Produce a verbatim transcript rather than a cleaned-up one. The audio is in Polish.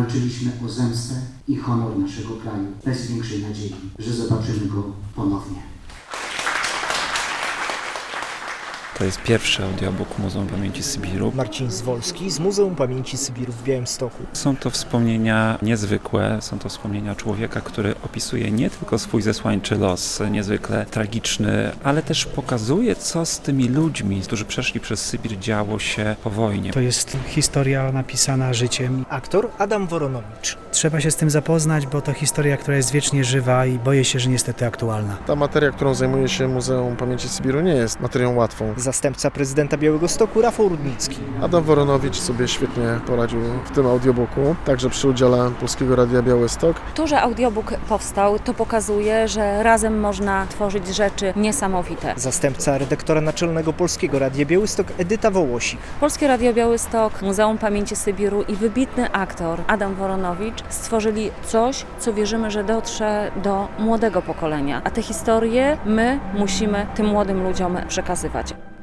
walczyliśmy o zemstę i honor naszego kraju, bez większej nadziei, że zobaczymy go ponownie. To jest pierwszy audiobook Muzeum Pamięci Sybiru. Marcin Zwolski z Muzeum Pamięci Sybiru w Białymstoku. Są to wspomnienia niezwykłe, są to wspomnienia człowieka, który opisuje nie tylko swój zesłańczy los, niezwykle tragiczny, ale też pokazuje, co z tymi ludźmi, którzy przeszli przez Sybir, działo się po wojnie. To jest historia napisana życiem. Aktor Adam Woronowicz. Trzeba się z tym zapoznać, bo to historia, która jest wiecznie żywa i boję się, że niestety aktualna. Ta materia, którą zajmuje się Muzeum Pamięci Sybiru, nie jest materią łatwą. Zastępca prezydenta Białegostoku Rafał Rudnicki. Adam Woronowicz sobie świetnie poradził w tym audiobooku, także przy udziale Polskiego Radia Białystok. To, że audiobook powstał, to pokazuje, że razem można tworzyć rzeczy niesamowite. Zastępca redaktora naczelnego Polskiego Radia Białystok Edyta Wołosik. Polskie Radio Białystok, Muzeum Pamięci Sybiru i wybitny aktor Adam Woronowicz stworzyli coś, co wierzymy, że dotrze do młodego pokolenia. A te historie my musimy tym młodym ludziom przekazywać.